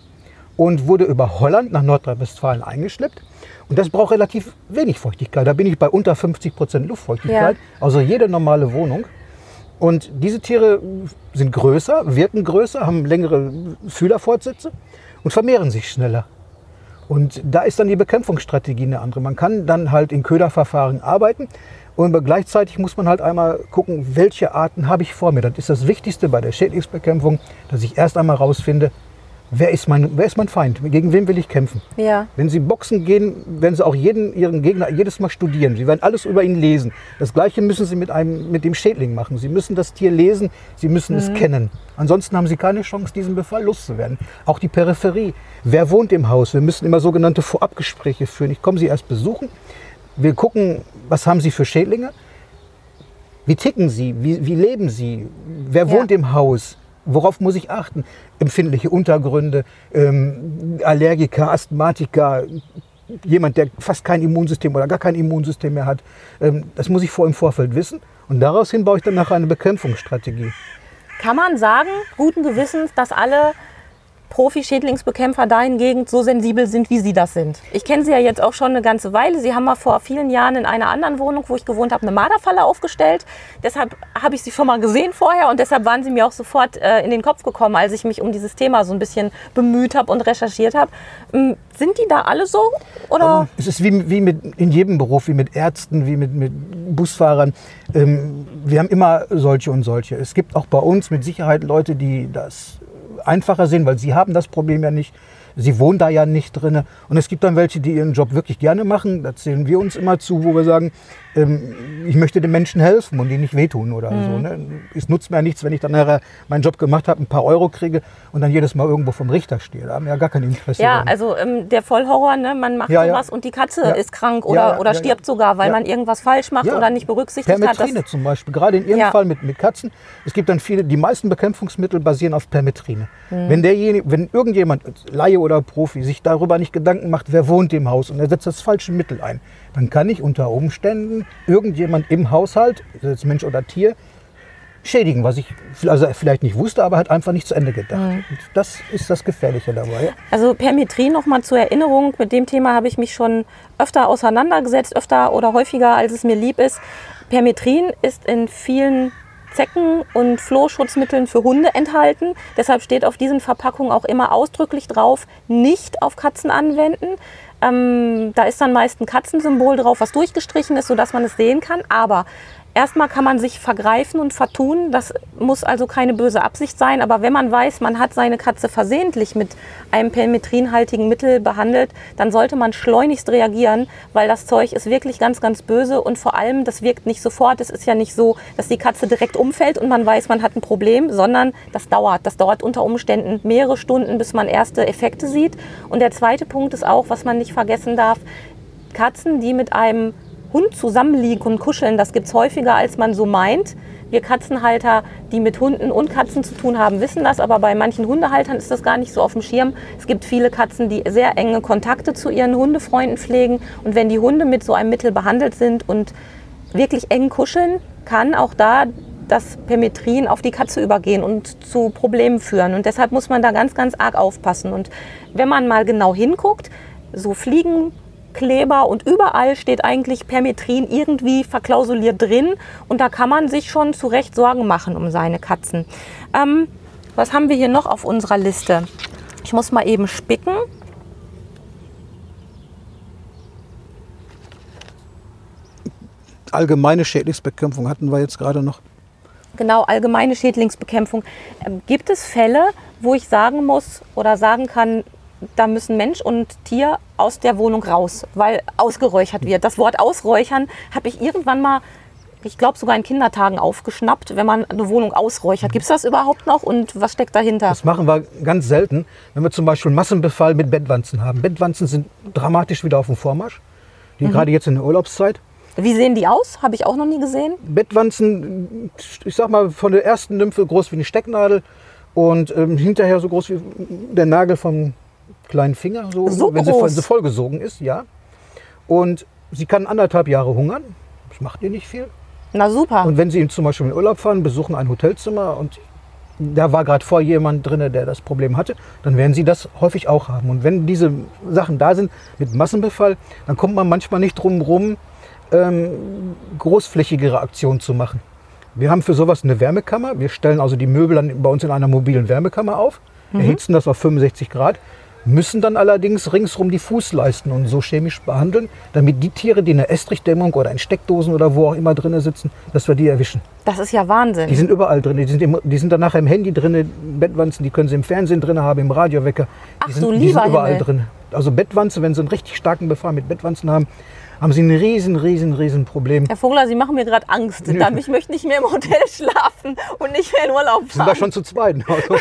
und wurde über Holland nach Nordrhein-Westfalen eingeschleppt. Und das braucht relativ wenig Feuchtigkeit. Da bin ich bei unter fünfzig Prozent Luftfeuchtigkeit, ja. Also jede normale Wohnung. Und diese Tiere sind größer, wirken größer, haben längere Fühlerfortsätze und vermehren sich schneller. Und da ist dann die Bekämpfungsstrategie eine andere. Man kann dann halt in Köderverfahren arbeiten und gleichzeitig muss man halt einmal gucken, welche Arten habe ich vor mir. Das ist das Wichtigste bei der Schädlingsbekämpfung, dass ich erst einmal rausfinde, wer ist mein, wer ist mein Feind, gegen wen will ich kämpfen. Ja. Wenn Sie boxen gehen, werden Sie auch jeden Ihren Gegner jedes Mal studieren. Sie werden alles über ihn lesen. Das Gleiche müssen Sie mit, einem, mit dem Schädling machen. Sie müssen das Tier lesen, Sie müssen mhm. es kennen. Ansonsten haben Sie keine Chance, diesen Befall loszuwerden. Auch die Peripherie. Wer wohnt im Haus? Wir müssen immer sogenannte Vorabgespräche führen. Ich komme Sie erst besuchen. Wir gucken, was haben Sie für Schädlinge? Wie ticken Sie? Wie, wie leben Sie? Wer ja. wohnt im Haus? Worauf muss ich achten? Empfindliche Untergründe, ähm, Allergiker, Asthmatiker, jemand, der fast kein Immunsystem oder gar kein Immunsystem mehr hat. Ähm, das muss ich vor im Vorfeld wissen. Und daraus hin baue ich dann nachher eine Bekämpfungsstrategie. Kann man sagen, guten Gewissens, dass alle Profi-Schädlingsbekämpfer dahingehend so sensibel sind, wie Sie das sind? Ich kenne Sie ja jetzt auch schon eine ganze Weile. Sie haben mal vor vielen Jahren in einer anderen Wohnung, wo ich gewohnt habe, eine Marderfalle aufgestellt. Deshalb habe ich Sie schon mal gesehen vorher und deshalb waren Sie mir auch sofort äh, in den Kopf gekommen, als ich mich um dieses Thema so ein bisschen bemüht habe und recherchiert habe. Ähm, sind die da alle so? Oder? Es ist wie, wie mit, in jedem Beruf, wie mit Ärzten, wie mit, mit Busfahrern. Ähm, wir haben immer solche und solche. Es gibt auch bei uns mit Sicherheit Leute, die das einfacher sehen, weil sie haben das Problem ja nicht. Sie wohnen da ja nicht drin. Und es gibt dann welche, die ihren Job wirklich gerne machen. Da zählen wir uns immer zu, wo wir sagen, ähm, ich möchte den Menschen helfen und ihnen nicht wehtun oder mhm. so. Ne? Es nutzt mir ja nichts, wenn ich dann nachher meinen Job gemacht habe, ein paar Euro kriege und dann jedes Mal irgendwo vom Richter stehe. Da haben wir ja gar kein Interesse. Ja, dran. also ähm, der Vollhorror, ne? Man macht ja, sowas ja. und die Katze ja. ist krank oder, ja, ja, oder ja, stirbt ja. sogar, weil ja. man irgendwas falsch macht ja. oder nicht berücksichtigt Permetrine hat. zum Beispiel, gerade in Ihrem ja. Fall mit, mit Katzen. Es gibt dann viele, die meisten Bekämpfungsmittel basieren auf Permetrine. Mhm. Wenn derjenige, wenn irgendjemand, Laie oder Profi, sich darüber nicht Gedanken macht, wer wohnt im Haus und er setzt das falsche Mittel ein, dann kann ich unter Umständen irgendjemand im Haushalt, jetzt Mensch oder Tier, schädigen, was ich also vielleicht nicht wusste, aber halt einfach nicht zu Ende gedacht. Mhm. Das ist das Gefährliche dabei. Also Permetrin noch mal zur Erinnerung, mit dem Thema habe ich mich schon öfter auseinandergesetzt, öfter oder häufiger, als es mir lieb ist. Permetrin ist in vielen Zecken- und Flohschutzmitteln für Hunde enthalten. Deshalb steht auf diesen Verpackungen auch immer ausdrücklich drauf, nicht auf Katzen anwenden. Ähm, da ist dann meist ein Katzensymbol drauf, was durchgestrichen ist, sodass man es sehen kann. Aber erstmal kann man sich vergreifen und vertun. Das muss also keine böse Absicht sein. Aber wenn man weiß, man hat seine Katze versehentlich mit einem permetrinhaltigen Mittel behandelt, dann sollte man schleunigst reagieren, weil das Zeug ist wirklich ganz, ganz böse. Und vor allem, das wirkt nicht sofort. Es ist ja nicht so, dass die Katze direkt umfällt und man weiß, man hat ein Problem, sondern das dauert. Das dauert unter Umständen mehrere Stunden, bis man erste Effekte sieht. Und der zweite Punkt ist auch, was man nicht vergessen darf, Katzen, die mit einem Hund zusammenliegen und kuscheln, das gibt es häufiger, als man so meint. Wir Katzenhalter, die mit Hunden und Katzen zu tun haben, wissen das, aber bei manchen Hundehaltern ist das gar nicht so auf dem Schirm. Es gibt viele Katzen, die sehr enge Kontakte zu ihren Hundefreunden pflegen und wenn die Hunde mit so einem Mittel behandelt sind und wirklich eng kuscheln, kann auch da das Permetrin auf die Katze übergehen und zu Problemen führen. Und deshalb muss man da ganz, ganz arg aufpassen. Und wenn man mal genau hinguckt, so Fliegen, Kleber und überall steht eigentlich Permetrin irgendwie verklausuliert drin und da kann man sich schon zu Recht Sorgen machen um seine Katzen. Ähm, was haben wir hier noch auf unserer Liste? Ich muss mal eben spicken. Allgemeine Schädlingsbekämpfung hatten wir jetzt gerade noch. Genau, allgemeine Schädlingsbekämpfung. Ähm, gibt es Fälle, wo ich sagen muss oder sagen kann, da müssen Mensch und Tier aus der Wohnung raus, weil ausgeräuchert wird. Das Wort ausräuchern habe ich irgendwann mal, ich glaube sogar in Kindertagen aufgeschnappt, wenn man eine Wohnung ausräuchert. Gibt es das überhaupt noch und was steckt dahinter? Das machen wir ganz selten, wenn wir zum Beispiel einen Massenbefall mit Bettwanzen haben. Bettwanzen sind dramatisch wieder auf dem Vormarsch, die mhm. gerade jetzt in der Urlaubszeit. Wie sehen die aus? Habe ich auch noch nie gesehen. Bettwanzen, ich sag mal, von der ersten Nymphe groß wie eine Stecknadel und ähm, hinterher so groß wie der Nagel vom kleinen Finger, so, So wenn sie, groß? voll- sie vollgesogen ist, ja. Und sie kann anderthalb Jahre hungern, das macht ihr nicht viel. Na super. Und wenn sie zum Beispiel in Urlaub fahren, besuchen ein Hotelzimmer und da war gerade vor jemand drin, der das Problem hatte, dann werden sie das häufig auch haben. Und wenn diese Sachen da sind mit Massenbefall, dann kommt man manchmal nicht drum rum, ähm, großflächigere Aktionen zu machen. Wir haben für sowas eine Wärmekammer. Wir stellen also die Möbel dann bei uns in einer mobilen Wärmekammer auf, mhm. erhitzen das auf fünfundsechzig Grad, müssen dann allerdings ringsrum die Fußleisten und so chemisch behandeln, damit die Tiere, die in der Estrichdämmung oder in Steckdosen oder wo auch immer drin sitzen, dass wir die erwischen. Das ist ja Wahnsinn. Die sind überall drin. Die sind, im, die sind dann nachher im Handy drin, Bettwanzen, die können sie im Fernsehen drin haben, im Radiowecker. Ach Die sind, du die lieber sind überall Himmel. drin. Also Bettwanze, wenn sie einen richtig starken Befall mit Bettwanzen haben, haben sie ein riesen, riesen, riesen Problem. Herr Vogler, Sie machen mir gerade Angst. Dann- Ich möchte nicht mehr im Hotel schlafen und nicht mehr in Urlaub Sind wir fahren. schon zu zweit? Also,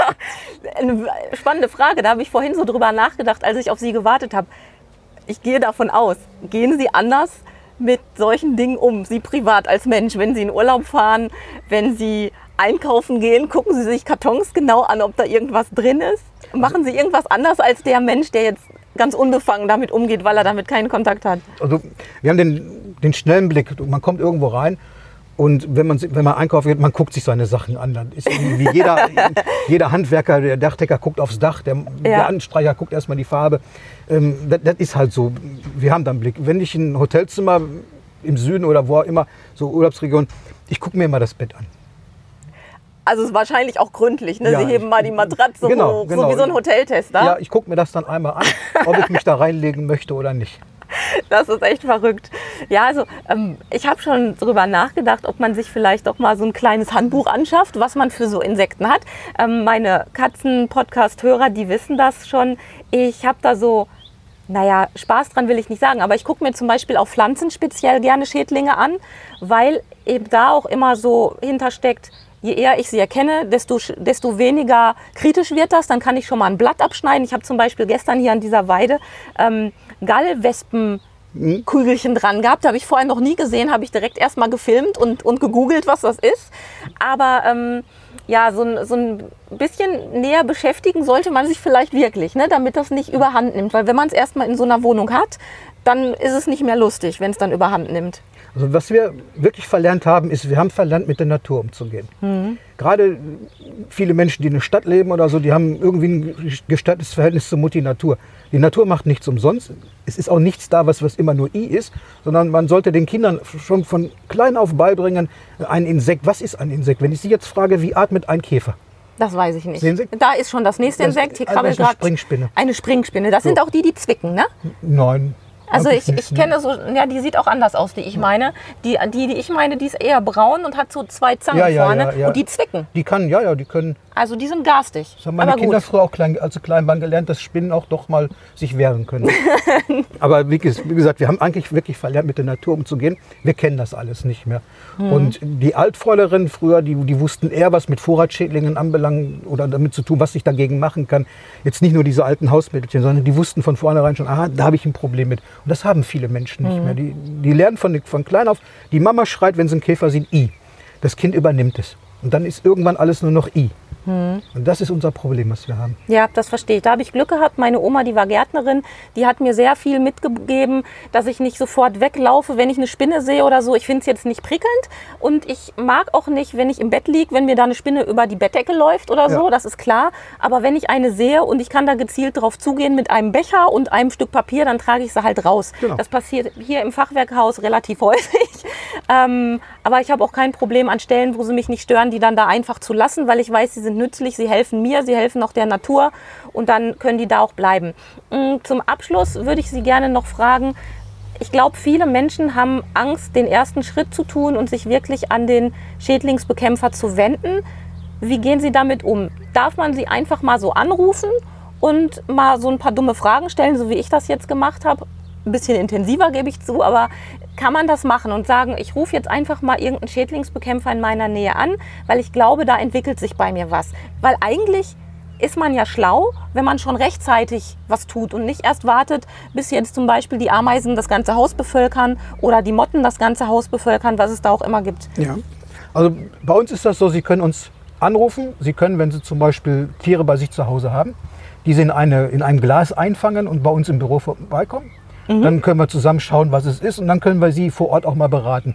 Eine spannende Frage. Da habe ich vorhin so drüber nachgedacht, als ich auf Sie gewartet habe. Ich gehe davon aus, gehen Sie anders mit solchen Dingen um, Sie privat als Mensch, wenn Sie in Urlaub fahren, wenn Sie einkaufen gehen, gucken Sie sich Kartons genau an, ob da irgendwas drin ist? Machen Sie irgendwas anders als der Mensch, der jetzt ganz unbefangen damit umgeht, weil er damit keinen Kontakt hat? also wir haben den, den schnellen Blick. Man kommt irgendwo rein und wenn man, wenn man einkaufen geht, man guckt sich seine Sachen an. Dann ist wie jeder, jeder Handwerker, der Dachdecker guckt aufs Dach, der, der Anstreicher guckt erstmal die Farbe. Ähm, das, das ist halt so. Wir haben da einen Blick. Wenn ich in ein Hotelzimmer im Süden oder wo auch immer, so Urlaubsregion, ich gucke mir mal das Bett an. Also es ist wahrscheinlich auch gründlich, ne? Ja, Sie heben mal die Matratze genau, hoch, genau. so wie so ein Hoteltester. Ja, ich gucke mir das dann einmal an, ob ich mich da reinlegen möchte oder nicht. Das ist echt verrückt. Ja, also ähm, ich habe schon darüber nachgedacht, ob man sich vielleicht doch mal so ein kleines Handbuch anschafft, was man für so Insekten hat. Ähm, meine Katzen-Podcast-Hörer, die wissen das schon. Ich habe da so, naja, Spaß dran will ich nicht sagen, aber ich gucke mir zum Beispiel auf Pflanzen speziell gerne Schädlinge an, weil eben da auch immer so hintersteckt, je eher ich sie erkenne, desto, desto weniger kritisch wird das. Dann kann ich schon mal ein Blatt abschneiden. Ich habe zum Beispiel gestern hier an dieser Weide ähm, Gallwespenkügelchen dran gehabt. Habe ich vorher noch nie gesehen. Habe ich direkt erstmal gefilmt und, und gegoogelt, was das ist. Aber ähm, ja, so ein, so ein bisschen näher beschäftigen sollte man sich vielleicht wirklich, ne, damit das nicht überhand nimmt. Weil wenn man es erstmal in so einer Wohnung hat, dann ist es nicht mehr lustig, wenn es dann überhand nimmt. Also was wir wirklich verlernt haben, ist, wir haben verlernt, mit der Natur umzugehen. Mhm. Gerade viele Menschen, die in der Stadt leben oder so, die haben irgendwie ein gestörtes Verhältnis zur Mutti Natur. Die Natur macht nichts umsonst. Es ist auch nichts da, was, was immer nur I ist, sondern man sollte den Kindern schon von klein auf beibringen, ein Insekt. Was ist ein Insekt? Wenn ich Sie jetzt frage, wie atmet ein Käfer? Das weiß ich nicht. Sehen Sie? Da ist schon das nächste Das- Insekt. Hier also krabbelt das ist eine gerade Springspinne. Eine Springspinne. Das sind So. auch die, die zwicken, ne? Nein. Also eigentlich ich, nicht, ich ne? kenne so, ja, die sieht auch anders aus, die ich meine. Die, die, die ich meine, die ist eher braun und hat so zwei Zangen Ja, ja, vorne. ja, ja. Und die zwicken. Die kann, ja, ja, die können. Also die sind garstig. Das haben meine Aber Kinder gut. früher auch klein, als sie klein waren gelernt, dass Spinnen auch doch mal sich wehren können. Aber wie, ges- wie gesagt, wir haben eigentlich wirklich verlernt, mit der Natur umzugehen. Wir kennen das alles nicht mehr. Mhm. Und die Altfräulerinnen früher, die, die wussten eher, was mit Vorratsschädlingen anbelangt oder damit zu tun, was ich dagegen machen kann. Jetzt nicht nur diese alten Hausmittelchen, sondern die wussten von vornherein schon, aha, da habe ich ein Problem mit. Und das haben viele Menschen Mhm. nicht mehr. Die, die lernen von, von klein auf, die Mama schreit, wenn sie einen Käfer sieht, I. Das Kind übernimmt es. Und dann ist irgendwann alles nur noch I. Und das ist unser Problem, was wir haben. Ja, das verstehe ich. Da habe ich Glück gehabt. Meine Oma, die war Gärtnerin, die hat mir sehr viel mitgegeben, dass ich nicht sofort weglaufe, wenn ich eine Spinne sehe oder so. Ich finde es jetzt nicht prickelnd und ich mag auch nicht, wenn ich im Bett liege, wenn mir da eine Spinne über die Bettdecke läuft oder so, Ja. das ist klar. Aber wenn ich eine sehe und ich kann da gezielt drauf zugehen mit einem Becher und einem Stück Papier, dann trage ich sie halt raus. Genau. Das passiert hier im Fachwerkhaus relativ häufig. Ähm, aber ich habe auch kein Problem an Stellen, wo sie mich nicht stören, die dann da einfach zu lassen, weil ich weiß, sie sind nützlich, sie helfen mir, sie helfen auch der Natur und dann können die da auch bleiben. Mm, Zum Abschluss würde ich Sie gerne noch fragen, ich glaube, viele Menschen haben Angst, den ersten Schritt zu tun und sich wirklich an den Schädlingsbekämpfer zu wenden. Wie gehen Sie damit um? Darf man sie einfach mal so anrufen und mal so ein paar dumme Fragen stellen, so wie ich das jetzt gemacht habe? Ein bisschen intensiver, gebe ich zu, aber kann man das machen und sagen, ich rufe jetzt einfach mal irgendeinen Schädlingsbekämpfer in meiner Nähe an, weil ich glaube, da entwickelt sich bei mir was. Weil eigentlich ist man ja schlau, wenn man schon rechtzeitig was tut und nicht erst wartet, bis jetzt zum Beispiel die Ameisen das ganze Haus bevölkern oder die Motten das ganze Haus bevölkern, was es da auch immer gibt. Ja, also bei uns ist das so, Sie können uns anrufen. Sie können, wenn Sie zum Beispiel Tiere bei sich zu Hause haben, diese in, eine, in einem Glas einfangen und bei uns im Büro vorbeikommen. Mhm. Dann können wir zusammen schauen, was es ist und dann können wir Sie vor Ort auch mal beraten.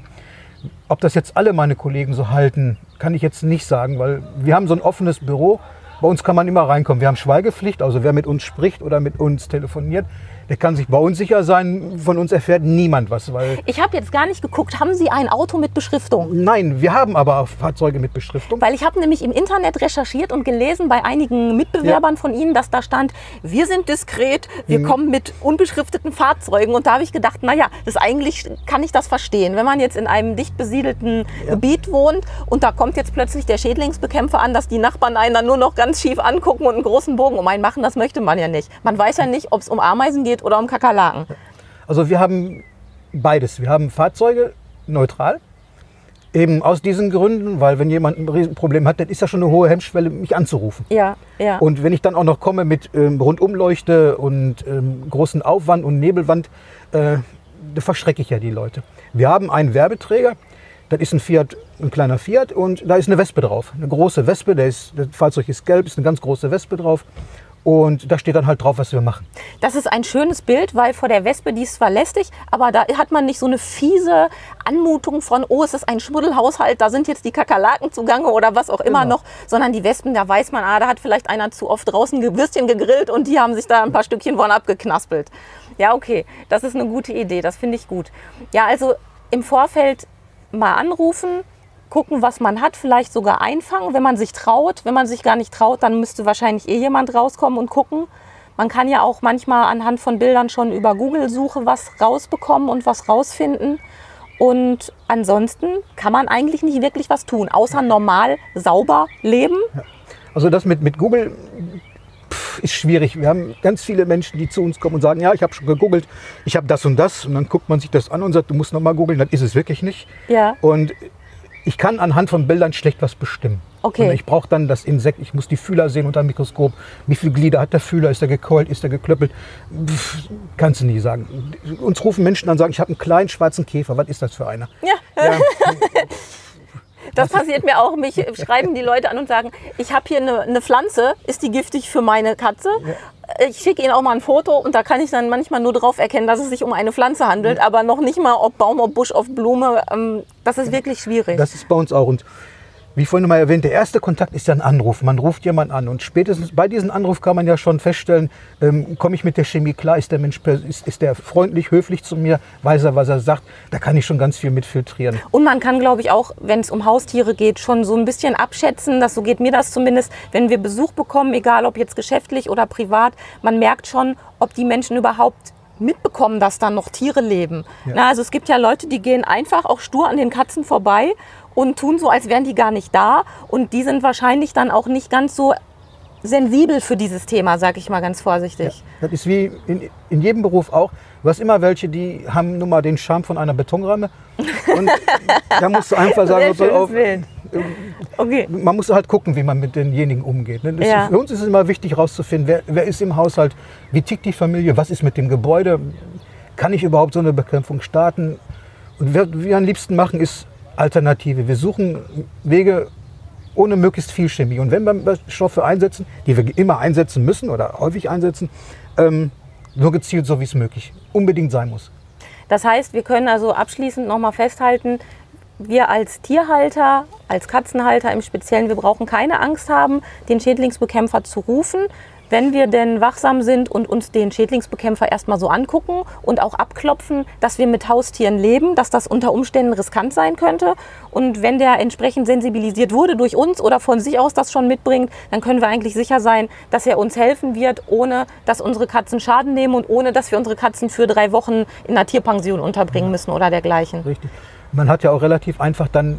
Ob das jetzt alle meine Kollegen so halten, kann ich jetzt nicht sagen, weil wir haben so ein offenes Büro. Bei uns kann man immer reinkommen. Wir haben Schweigepflicht, also wer mit uns spricht oder mit uns telefoniert, der kann sich bei uns sicher sein, von uns erfährt niemand was. Weil ich habe jetzt gar nicht geguckt, haben Sie ein Auto mit Beschriftung? Nein, wir haben aber Fahrzeuge mit Beschriftung. Weil ich habe nämlich im Internet recherchiert und gelesen bei einigen Mitbewerbern ja. von Ihnen, dass da stand, wir sind diskret, wir mhm. kommen mit unbeschrifteten Fahrzeugen. Und da habe ich gedacht, naja, das eigentlich kann ich das verstehen. Wenn man jetzt in einem dicht besiedelten ja. Gebiet wohnt und da kommt jetzt plötzlich der Schädlingsbekämpfer an, dass die Nachbarn einen dann nur noch ganz schief angucken und einen großen Bogen um einen machen, das möchte man ja nicht. Man weiß ja nicht, ob es um Ameisen geht oder um Kakerlaken. Also wir haben beides. Wir haben Fahrzeuge neutral. Eben aus diesen Gründen, weil wenn jemand ein Riesenproblem hat, dann ist ja schon eine hohe Hemmschwelle, mich anzurufen. Ja, ja. Und wenn ich dann auch noch komme mit ähm, Rundumleuchte und ähm, großen Aufwand und Nebelwand, äh, da verschrecke ich ja die Leute. Wir haben einen Werbeträger, das ist ein Fiat, ein kleiner Fiat und da ist eine Wespe drauf. Eine große Wespe, der ist, das Fahrzeug ist gelb, ist eine ganz große Wespe drauf. Und da steht dann halt drauf, was wir machen. Das ist ein schönes Bild, weil vor der Wespe, die ist zwar lästig, aber da hat man nicht so eine fiese Anmutung von, oh, es ist ein Schmuddelhaushalt, da sind jetzt die Kakerlaken zugange oder was auch immer genau. noch, sondern die Wespen, da weiß man, ah, da hat vielleicht einer zu oft draußen Würstchen gegrillt und die haben sich da ein paar Stückchen von abgeknaspelt. Ja, okay, das ist eine gute Idee, das finde ich gut. Ja, also im Vorfeld mal anrufen, gucken, was man hat, vielleicht sogar einfangen, wenn man sich traut. Wenn man sich gar nicht traut, dann müsste wahrscheinlich eh jemand rauskommen und gucken. Man kann ja auch manchmal anhand von Bildern schon über Google-Suche was rausbekommen und was rausfinden. Und ansonsten kann man eigentlich nicht wirklich was tun, außer normal sauber leben. Also das mit, mit Google pff, ist schwierig. Wir haben ganz viele Menschen, die zu uns kommen und sagen, ja, ich habe schon gegoogelt, ich habe das und das. Und dann guckt man sich das an und sagt, du musst nochmal googeln, das ist es wirklich nicht. Ja. Und ich kann anhand von Bildern schlecht was bestimmen. Okay. Und ich brauche dann das Insekt, ich muss die Fühler sehen unter dem Mikroskop. Wie viele Glieder hat der Fühler? Ist der gekeult? Ist der geklöppelt? Pff, kannst du nie sagen. Uns rufen Menschen an und sagen, ich habe einen kleinen schwarzen Käfer. Was ist das für einer? Ja. ja. Das passiert mir auch. Mich schreiben die Leute an und sagen, ich habe hier eine, eine Pflanze, ist die giftig für meine Katze? Ja. Ich schicke ihnen auch mal ein Foto und da kann ich dann manchmal nur drauf erkennen, dass es sich um eine Pflanze handelt, ja. aber noch nicht mal ob Baum, ob Busch, ob Blume. Das ist wirklich schwierig. Das ist bei uns auch. Und wie vorhin mal erwähnt, der erste Kontakt ist ja ein Anruf. Man ruft jemanden an und spätestens bei diesem Anruf kann man ja schon feststellen, ähm, komme ich mit der Chemie klar, ist der Mensch ist, ist der freundlich, höflich zu mir, weiß er, was er sagt. Da kann ich schon ganz viel mit filtrieren. Und man kann, glaube ich, auch, wenn es um Haustiere geht, schon so ein bisschen abschätzen, dass, so geht mir das zumindest, wenn wir Besuch bekommen, egal ob jetzt geschäftlich oder privat, man merkt schon, ob die Menschen überhaupt mitbekommen, dass da noch Tiere leben. Ja. Na, also es gibt ja Leute, die gehen einfach auch stur an den Katzen vorbei und tun so, als wären die gar nicht da. Und die sind wahrscheinlich dann auch nicht ganz so sensibel für dieses Thema, sage ich mal ganz vorsichtig. Ja, das ist wie in, in jedem Beruf auch. Du hast immer welche, die haben nun mal den Charme von einer Betonramme. Und da musst du einfach sagen, soll auf, okay. man muss halt gucken, wie man mit denjenigen umgeht. Das ja. ist, für uns ist es immer wichtig herauszufinden, wer, wer ist im Haushalt, wie tickt die Familie, was ist mit dem Gebäude, kann ich überhaupt so eine Bekämpfung starten. Und was wir am liebsten machen, ist Alternative. Wir suchen Wege ohne möglichst viel Chemie. Und wenn wir Stoffe einsetzen, die wir immer einsetzen müssen oder häufig einsetzen, ähm, nur gezielt, so wie es möglich unbedingt sein muss. Das heißt, wir können also abschließend nochmal festhalten, wir als Tierhalter, als Katzenhalter im Speziellen, wir brauchen keine Angst haben, den Schädlingsbekämpfer zu rufen, wenn wir denn wachsam sind und uns den Schädlingsbekämpfer erstmal so angucken und auch abklopfen, dass wir mit Haustieren leben, dass das unter Umständen riskant sein könnte. Und wenn der entsprechend sensibilisiert wurde durch uns oder von sich aus das schon mitbringt, dann können wir eigentlich sicher sein, dass er uns helfen wird, ohne dass unsere Katzen Schaden nehmen und ohne dass wir unsere Katzen für drei Wochen in einer Tierpension unterbringen müssen oder dergleichen. Richtig. Man hat ja auch relativ einfach dann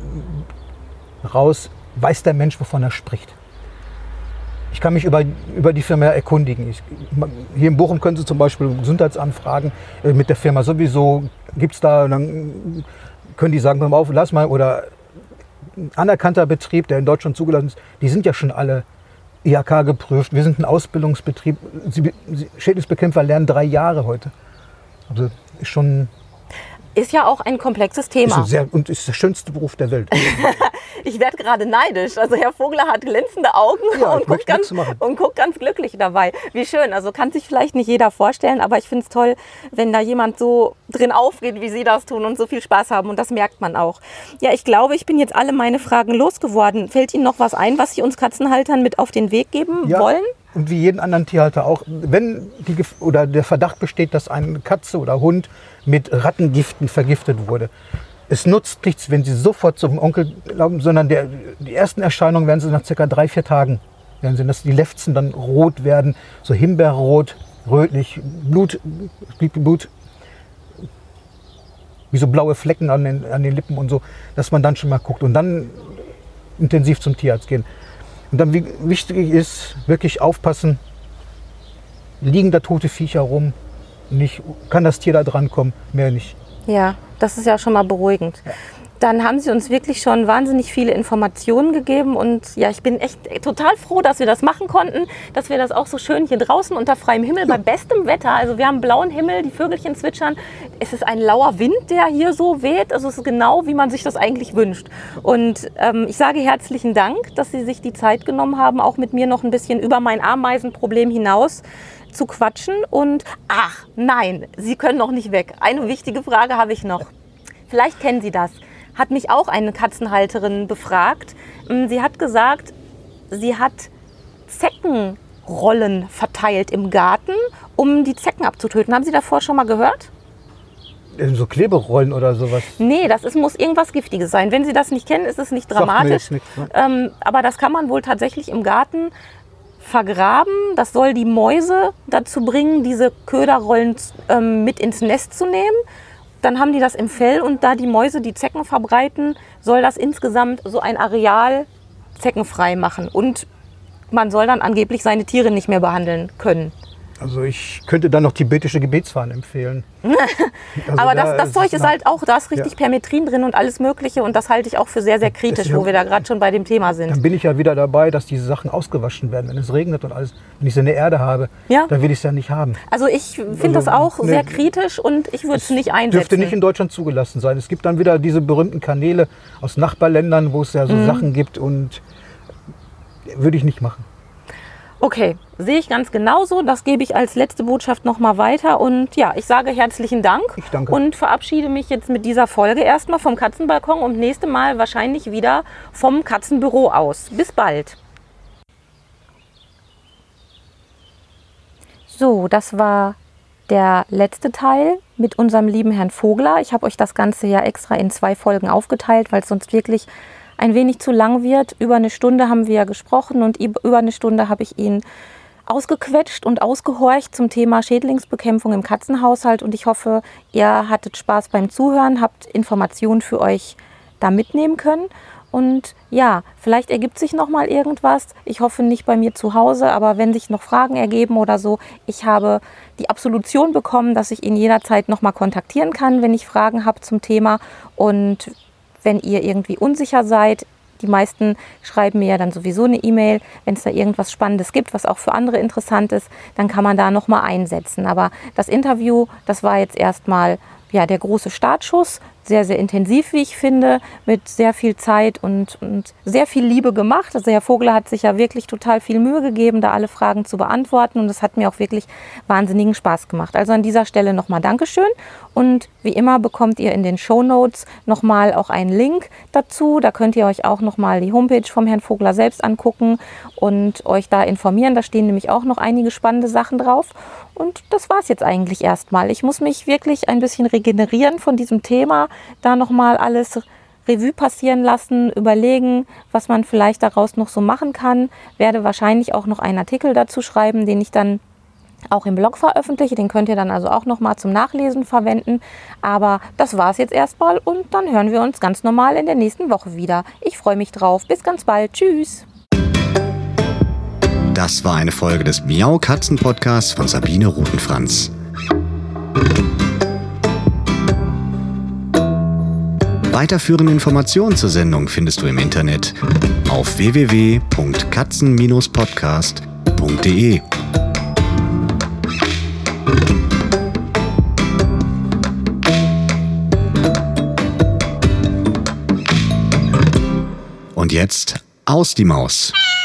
raus, weiß der Mensch, wovon er spricht. Ich kann mich über, über die Firma erkundigen. Ich, hier in Bochum können Sie zum Beispiel Gesundheitsanfragen äh, mit der Firma sowieso, gibt es da, dann können die sagen, hör mal auf, lass mal, oder ein anerkannter Betrieb, der in Deutschland zugelassen ist, die sind ja schon alle I H K geprüft. Wir sind ein Ausbildungsbetrieb. Sie, Sie, Schädlingsbekämpfer lernen drei Jahre heute. Also ist schon... Ist ja auch ein komplexes Thema. Ist sehr, und ist der schönste Beruf der Welt. Ich werde gerade neidisch. Also Herr Vogler hat glänzende Augen ja, und, guckt ganz, und guckt ganz glücklich dabei. Wie schön. Also kann sich vielleicht nicht jeder vorstellen, aber ich finde es toll, wenn da jemand so drin aufgeht, wie Sie das tun und so viel Spaß haben. Und das merkt man auch. Ja, ich glaube, ich bin jetzt alle meine Fragen losgeworden. Fällt Ihnen noch was ein, was Sie uns Katzenhaltern mit auf den Weg geben ja, wollen? Und wie jeden anderen Tierhalter auch. Wenn die, oder der Verdacht besteht, dass eine Katze oder Hund mit Rattengiften vergiftet wurde. Es nutzt nichts, wenn Sie sofort zum Onkel laufen, sondern der, die ersten Erscheinungen werden Sie nach circa drei, vier Tagen werden Sie, dass die Lefzen dann rot werden, so himbeerrot, rötlich, Blut, Blut, wie so blaue Flecken an den, an den Lippen und so, dass man dann schon mal guckt und dann intensiv zum Tierarzt gehen. Und dann wie, wichtig ist, wirklich aufpassen, liegen da tote Viecher rum, nicht, kann das Tier da dran kommen, mehr nicht. Ja, das ist ja schon mal beruhigend. Ja. Dann haben Sie uns wirklich schon wahnsinnig viele Informationen gegeben und ja, ich bin echt total froh, dass wir das machen konnten, dass wir das auch so schön hier draußen unter freiem Himmel, ja. bei bestem Wetter, also wir haben blauen Himmel, die Vögelchen zwitschern, es ist ein lauer Wind, der hier so weht, also es ist genau, wie man sich das eigentlich wünscht. Und ähm, ich sage herzlichen Dank, dass Sie sich die Zeit genommen haben, auch mit mir noch ein bisschen über mein Ameisenproblem hinaus zu quatschen und ach nein, Sie können noch nicht weg. Eine wichtige Frage habe ich noch. Vielleicht kennen Sie das. Hat mich auch eine Katzenhalterin befragt. Sie hat gesagt, sie hat Zeckenrollen verteilt im Garten, um die Zecken abzutöten. Haben Sie davor schon mal gehört? So Kleberollen oder sowas? Nee, das ist, muss irgendwas Giftiges sein. Wenn Sie das nicht kennen, ist es nicht dramatisch. Nichts, ne? ähm, aber das kann man wohl tatsächlich im Garten vergraben. Das soll die Mäuse dazu bringen, diese Köderrollen ähm, mit ins Nest zu nehmen. Dann haben die das im Fell und da die Mäuse die Zecken verbreiten, soll das insgesamt so ein Areal zeckenfrei machen. Und man soll dann angeblich seine Tiere nicht mehr behandeln können. Also ich könnte dann noch tibetische Gebetsfahnen empfehlen. Also aber das, das Zeug ist halt auch, da ist richtig ja. Permetrin drin und alles Mögliche und das halte ich auch für sehr, sehr kritisch, ja, wo wir da gerade schon bei dem Thema sind. Dann bin ich ja wieder dabei, dass diese Sachen ausgewaschen werden, wenn es regnet und alles. Wenn ich so eine Erde habe, ja. dann will ich es ja nicht haben. Also ich finde also, das auch nee, sehr kritisch und ich würde es nicht einsetzen. Dürfte nicht in Deutschland zugelassen sein. Es gibt dann wieder diese berühmten Kanäle aus Nachbarländern, wo es ja so mhm. Sachen gibt und würde ich nicht machen. Okay, sehe ich ganz genauso. Das gebe ich als letzte Botschaft nochmal weiter. Und ja, ich sage herzlichen Dank. Ich danke. Und verabschiede mich jetzt mit dieser Folge erstmal vom Katzenbalkon und nächste Mal wahrscheinlich wieder vom Katzenbüro aus. Bis bald. So, das war der letzte Teil mit unserem lieben Herrn Vogler. Ich habe euch das Ganze ja extra in zwei Folgen aufgeteilt, weil es sonst wirklich ein wenig zu lang wird. Über eine Stunde haben wir ja gesprochen und über eine Stunde habe ich ihn ausgequetscht und ausgehorcht zum Thema Schädlingsbekämpfung im Katzenhaushalt und ich hoffe, ihr hattet Spaß beim Zuhören, habt Informationen für euch da mitnehmen können und ja, vielleicht ergibt sich noch mal irgendwas. Ich hoffe nicht bei mir zu Hause, aber wenn sich noch Fragen ergeben oder so, ich habe die Absolution bekommen, dass ich ihn jederzeit noch mal kontaktieren kann, wenn ich Fragen habe zum Thema und wenn ihr irgendwie unsicher seid, die meisten schreiben mir ja dann sowieso eine E-Mail, wenn es da irgendwas Spannendes gibt, was auch für andere interessant ist, dann kann man da nochmal einsetzen. Aber das Interview, das war jetzt erstmal ja, der große Startschuss, sehr, sehr intensiv, wie ich finde, mit sehr viel Zeit und, und sehr viel Liebe gemacht. Also Herr Vogler hat sich ja wirklich total viel Mühe gegeben, da alle Fragen zu beantworten und das hat mir auch wirklich wahnsinnigen Spaß gemacht. Also an dieser Stelle nochmal Dankeschön und wie immer bekommt ihr in den Shownotes nochmal auch einen Link dazu. Da könnt ihr euch auch nochmal die Homepage vom Herrn Vogler selbst angucken und euch da informieren. Da stehen nämlich auch noch einige spannende Sachen drauf. Und das war es jetzt eigentlich erstmal. Ich muss mich wirklich ein bisschen regenerieren von diesem Thema, da nochmal alles Revue passieren lassen, überlegen, was man vielleicht daraus noch so machen kann. Werde wahrscheinlich auch noch einen Artikel dazu schreiben, den ich dann auch im Blog veröffentliche. Den könnt ihr dann also auch nochmal zum Nachlesen verwenden. Aber das war es jetzt erstmal und dann hören wir uns ganz normal in der nächsten Woche wieder. Ich freue mich drauf. Bis ganz bald. Tschüss. Das war eine Folge des Miau Katzen Podcasts von Sabine Rutenfranz. Weiterführende Informationen zur Sendung findest du im Internet auf w w w punkt katzen podcast punkt de. Und jetzt aus die Maus.